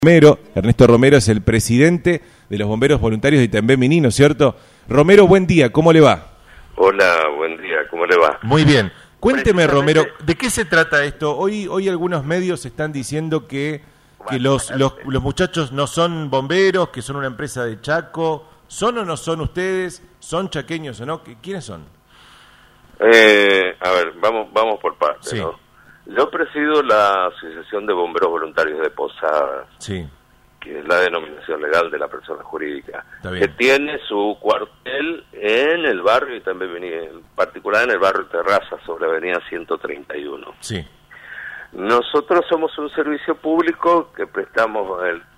Romero. Ernesto Romero es el presidente de los bomberos voluntarios de Itambé Miní, ¿no es cierto? Romero, buen día, ¿cómo le va? Hola, buen día, ¿cómo le va? Muy bien. Cuénteme, Romero, ¿de qué se trata esto? Hoy algunos medios están diciendo que los muchachos no son bomberos, que son una empresa de Chaco. ¿Son o no son ustedes? ¿Son chaqueños o no? ¿Quiénes son? A ver, vamos por partes, Sí. ¿no? Yo presido la Asociación de Bomberos Voluntarios de Posadas, Sí. que es la denominación legal de la persona jurídica, Está bien. que tiene su cuartel en el barrio y también en particular en el barrio Terraza, sobre Avenida 131. Sí. Nosotros somos un servicio público que prestamos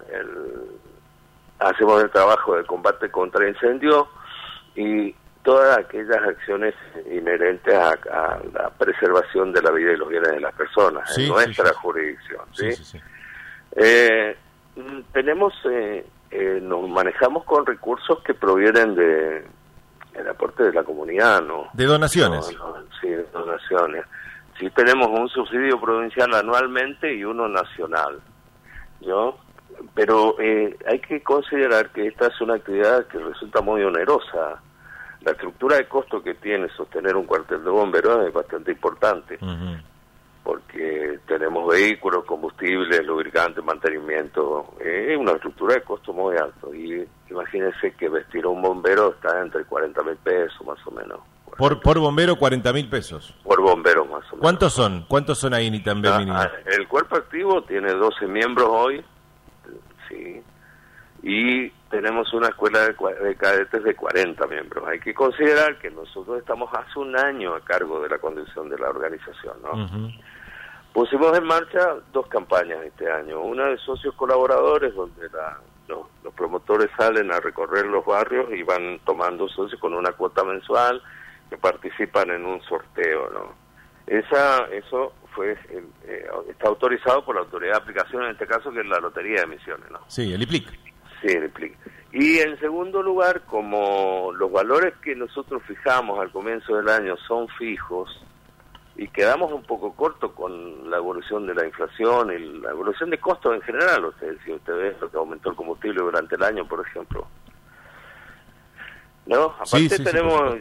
hacemos el trabajo de combate contra incendios y todas aquellas acciones inherentes a la preservación de la vida y los bienes de las personas, Sí, en nuestra sí. jurisdicción. Sí, ¿sí? sí, sí. Nos manejamos con recursos que provienen del aporte de la comunidad, ¿no? De donaciones. Sí, de donaciones. Sí, tenemos un subsidio provincial anualmente y uno nacional, ¿no? Pero hay que considerar que esta es una actividad que resulta muy onerosa. La estructura de costo que tiene sostener un cuartel de bomberos es bastante importante, porque tenemos vehículos, combustibles, lubricantes, mantenimiento, es una estructura de costo muy alto. Y imagínense que vestir a un bombero está entre 40.000 pesos más o menos. Por bombero 40.000 pesos. Por bombero más o menos. ¿Cuántos son? ¿Cuántos son ahí en Itambé Miní? El cuerpo activo tiene 12 miembros hoy, sí, y tenemos una escuela de cadetes de 40 miembros. Hay que considerar que nosotros estamos hace un año a cargo de la conducción de la organización, ¿no? Pusimos en marcha 2 campañas este año, una de socios colaboradores, donde los promotores salen a recorrer los barrios y van tomando socios con una cuota mensual que participan en un sorteo, ¿no? Eso fue está autorizado por la autoridad de aplicación, en este caso, que es la Lotería de Misiones, ¿no? Sí, el IPLIC. Sí, el IPLIC. Y en segundo lugar, como los valores que nosotros fijamos al comienzo del año son fijos y quedamos un poco cortos con la evolución de la inflación y la evolución de costos en general, si usted ve lo que aumentó el combustible durante el año, por ejemplo. ¿No? Aparte Sí, tenemos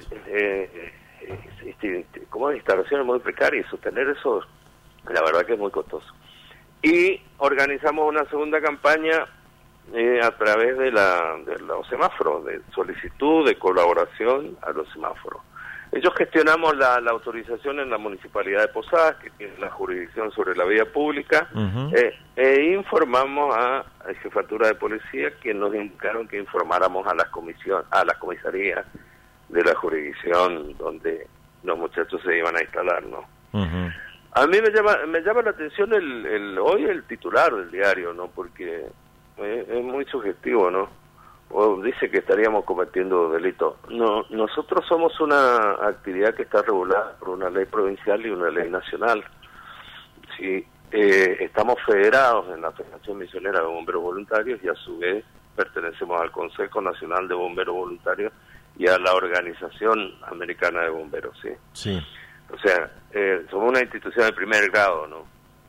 como instalaciones muy precarias, sostener eso, la verdad que es muy costoso. Y organizamos una segunda campaña a través de los semáforos, de solicitud de colaboración a los semáforos. Ellos gestionamos la autorización en la Municipalidad de Posadas, que tiene la jurisdicción sobre la vía pública, e informamos a la Jefatura de Policía, que nos indicaron que informáramos a las comisarías de la jurisdicción donde los muchachos se iban a instalar, ¿no? A mí me llama la atención hoy el titular del diario, ¿no? Porque es muy sugestivo, ¿no? O dice que estaríamos cometiendo delitos. No, nosotros somos una actividad que está regulada por una ley provincial y una ley nacional. Sí, estamos federados en la Federación Misionera de Bomberos Voluntarios y a su vez pertenecemos al Consejo Nacional de Bomberos Voluntarios y a la Organización Americana de Bomberos, ¿sí? Sí. O sea, somos una institución de primer grado, ¿no?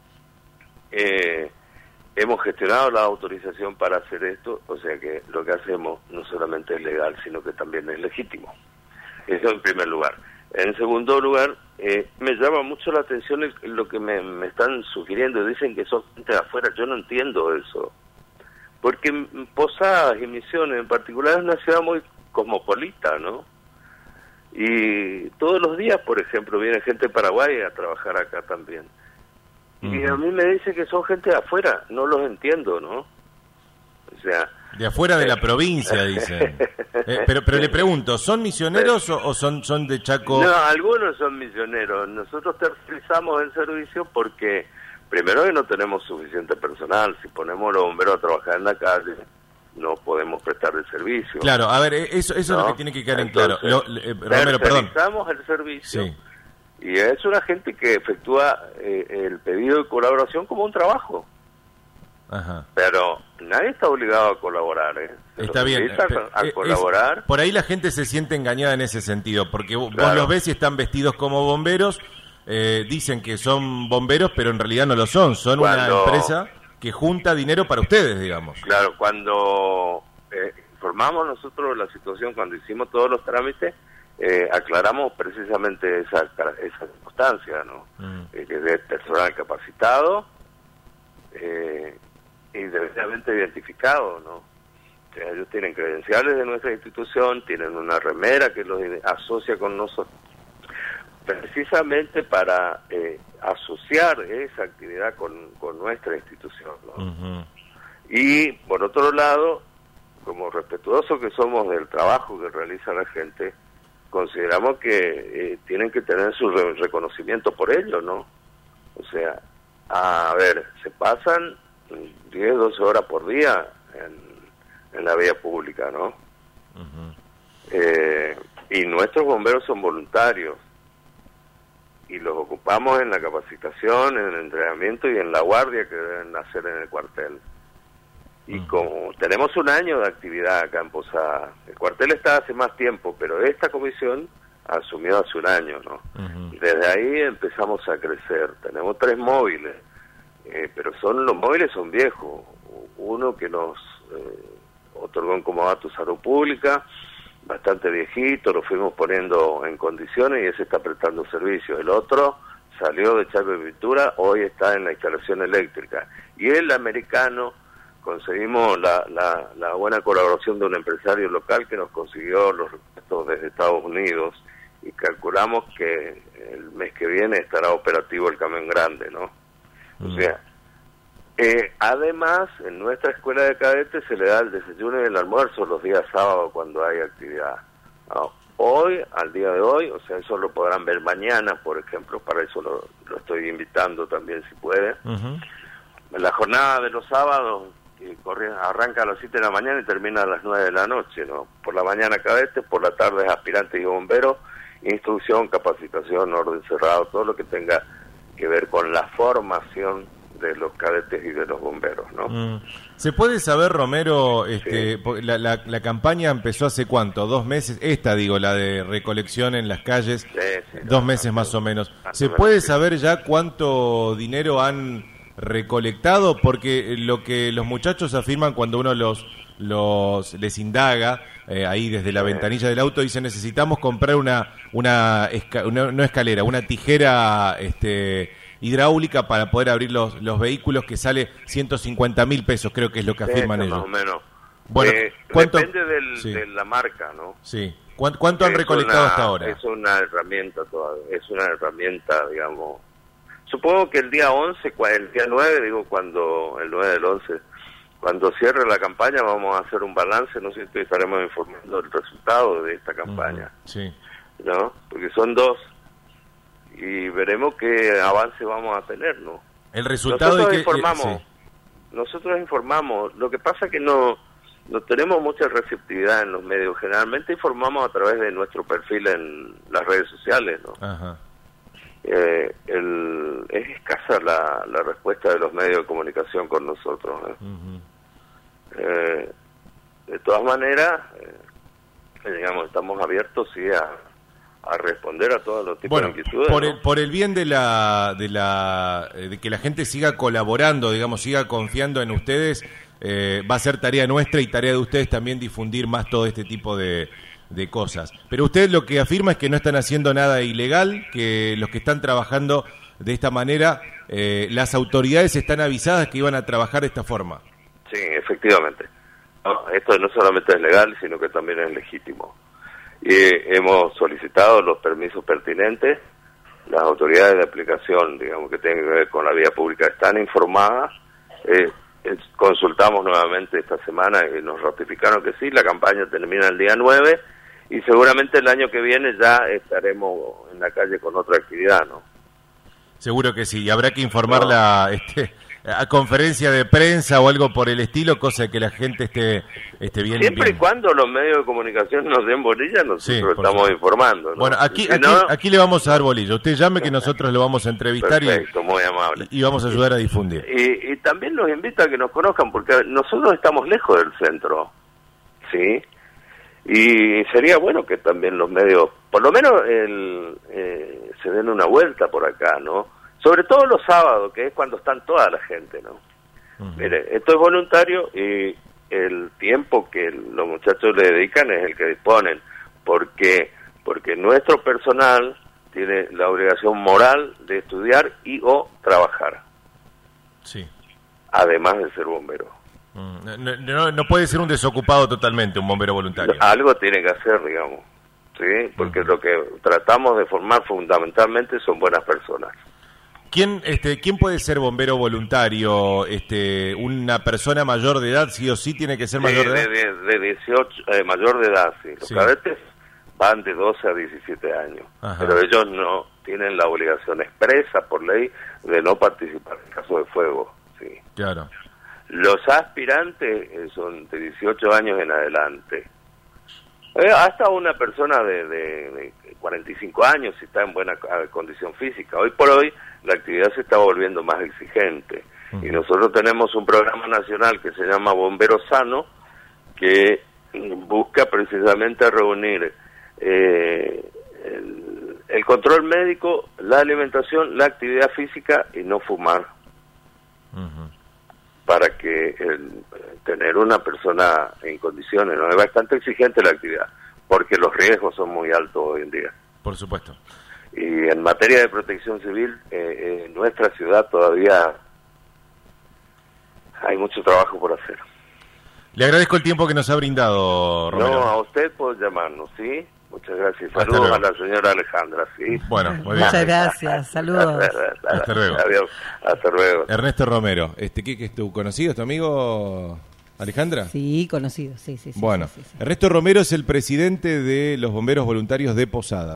Hemos gestionado la autorización para hacer esto, o sea que lo que hacemos no solamente es legal, sino que también es legítimo. Eso en primer lugar. En segundo lugar, me llama mucho la atención lo que me están sugiriendo. Dicen que son gente de afuera. Yo no entiendo eso. Porque Posadas y Misiones en particular es una ciudad muy cosmopolita, ¿no? Y todos los días, por ejemplo, viene gente de Paraguay a trabajar acá también. Y a mí me dicen que son gente de afuera, no los entiendo, ¿no? O sea... De afuera de la provincia, dicen. Pero le pregunto, ¿son misioneros o son de Chaco? No, algunos son misioneros. Nosotros tercerizamos el servicio porque, primero, que no tenemos suficiente personal. Si ponemos los bomberos a trabajar en la calle, no podemos prestar el servicio. Claro, a ver, eso es lo que tiene que quedar en claro. Romero, perdón. Tercerizamos el servicio. Sí. Y es una gente que efectúa el pedido de colaboración como un trabajo. Ajá. Pero nadie está obligado a colaborar, Está bien. A colaborar. Por ahí la gente se siente engañada en ese sentido, porque vos Claro. los ves y están vestidos como bomberos, dicen que son bomberos, pero en realidad no lo son. Son una empresa que junta dinero para ustedes, digamos. Claro, cuando informamos nosotros la situación, cuando hicimos todos los trámites, aclaramos precisamente esa circunstancia, ¿no? Que es de personal capacitado y debidamente identificado, ¿no? O sea, ellos tienen credenciales de nuestra institución, tienen una remera que los asocia con nosotros, precisamente para asociar esa actividad con nuestra institución, ¿no? Y por otro lado, como respetuosos que somos del trabajo que realiza la gente, consideramos que tienen que tener su reconocimiento por ello, ¿no? O sea, a ver, se pasan 10, 12 horas por día en la vía pública, ¿no? Y nuestros bomberos son voluntarios y los ocupamos en la capacitación, en el entrenamiento y en la guardia que deben hacer en el cuartel. Y como tenemos un año de actividad acá en Posada, el cuartel está hace más tiempo, pero esta comisión asumió hace un año, ¿no? Desde ahí empezamos a crecer. Tenemos 3 móviles, pero los móviles son viejos. Uno que nos otorgó en comodato Salud Pública, bastante viejito, lo fuimos poniendo en condiciones y ese está prestando servicio. El otro salió de Chaco de Pintura, hoy está en la instalación eléctrica. Y el americano, conseguimos la buena colaboración de un empresario local que nos consiguió los repuestos desde Estados Unidos y calculamos que el mes que viene estará operativo el camión grande, ¿no? O sea, además en nuestra escuela de cadetes se le da el desayuno y el almuerzo los días sábados cuando hay actividad. Hoy, al día de hoy, o sea, eso lo podrán ver mañana, por ejemplo, para eso lo estoy invitando también si puede. La jornada de los sábados arranca a las 7 de la mañana y termina a las 9 de la noche, ¿no? Por la mañana cadetes, por la tarde aspirantes y bomberos, instrucción, capacitación, orden cerrado, todo lo que tenga que ver con la formación de los cadetes y de los bomberos, ¿no? ¿Se puede saber, Romero, Sí. la campaña empezó hace cuánto? 2 meses, la de recolección en las calles, Sí, 2 meses más o menos. ¿Se puede saber ya cuánto dinero han recolectado? Porque lo que los muchachos afirman cuando uno les indaga ahí desde la ventanilla del auto, dicen necesitamos comprar una escalera, una tijera hidráulica para poder abrir los vehículos, que sale 150.000 pesos, creo que es lo que afirman ellos. Más o menos. Bueno, ¿cuánto? Depende de la marca, ¿no? Sí. ¿Cuánto han recolectado hasta ahora? Es una herramienta todavía, digamos. Supongo que el día 11, el día 9, el 9 del 11, cuando cierre la campaña vamos a hacer un balance, no sé si estaremos informando del resultado de esta campaña. Sí. ¿No? Porque son 2 y veremos qué avance vamos a tener, ¿no? El resultado nosotros de que informamos, nosotros informamos, lo que pasa que no tenemos mucha receptividad en los medios, generalmente informamos a través de nuestro perfil en las redes sociales, ¿no? Ajá. Es escasa la respuesta de los medios de comunicación con nosotros, ¿eh? De todas maneras, digamos, estamos abiertos sí a responder a todos los tipos de inquietudes. Por el bien de que la gente siga colaborando, digamos, siga confiando en ustedes, va a ser tarea nuestra y tarea de ustedes también difundir más todo este tipo de cosas. Pero usted lo que afirma es que no están haciendo nada ilegal, que los que están trabajando de esta manera, las autoridades están avisadas que iban a trabajar de esta forma. Sí, efectivamente. No, esto no solamente es legal, sino que también es legítimo. Y hemos solicitado los permisos pertinentes. Las autoridades de aplicación, digamos, que tienen que ver con la vía pública, están informadas. Consultamos nuevamente esta semana y nos ratificaron que sí, la campaña termina el día 9 y seguramente el año que viene ya estaremos en la calle con otra actividad, ¿no? Seguro que sí, y habrá que informarla a conferencia de prensa o algo por el estilo, cosa que la gente esté bien. Siempre y cuando los medios de comunicación nos den bolilla, nosotros estamos informando, ¿no? Bueno, aquí le vamos a dar bolilla. Usted llame que nosotros lo vamos a entrevistar. Perfecto, muy amable. Y vamos a ayudar a difundir. Y también los invito a que nos conozcan, porque nosotros estamos lejos del centro, ¿sí? Y sería bueno que también los medios, por lo menos se den una vuelta por acá, ¿no? Sobre todo los sábados, que es cuando están toda la gente, ¿no? Mire, esto es voluntario y el tiempo que los muchachos le dedican es el que disponen, porque nuestro personal tiene la obligación moral de estudiar y o trabajar. Sí. Además de ser bombero. No puede ser un desocupado totalmente, un bombero voluntario. Algo tiene que hacer, digamos, ¿sí? Porque lo que tratamos de formar fundamentalmente son buenas personas. ¿Quién puede ser bombero voluntario? ¿Una persona mayor de edad, sí o sí tiene que ser mayor de edad? De 18, mayor de edad, sí. Los cadetes van de 12 a 17 años, pero ellos no tienen la obligación expresa por ley de no participar en caso de fuego, sí. Claro. Los aspirantes son de 18 años en adelante. Hasta una persona de 45 años si está en buena condición física. Hoy por hoy la actividad se está volviendo más exigente y nosotros tenemos un programa nacional que se llama Bombero Sano, que busca precisamente reunir el control médico, la alimentación, la actividad física y no fumar, para que tener una persona en condiciones. No es bastante exigente la actividad porque los riesgos son muy altos hoy en día. Por supuesto. Y en materia de protección civil, en nuestra ciudad todavía hay mucho trabajo por hacer. Le agradezco el tiempo que nos ha brindado, Romero. No, a usted por llamarnos, ¿sí? Muchas gracias. Saludos a la señora Alejandra, ¿sí? Bueno, muy bien. Muchas gracias, saludos. Hasta luego. Adiós, hasta luego. Ernesto Romero, ¿qué es tu conocido, es tu amigo, Alejandra? Sí, conocido, sí. Bueno, sí. Ernesto Romero es el presidente de los bomberos voluntarios de Posada.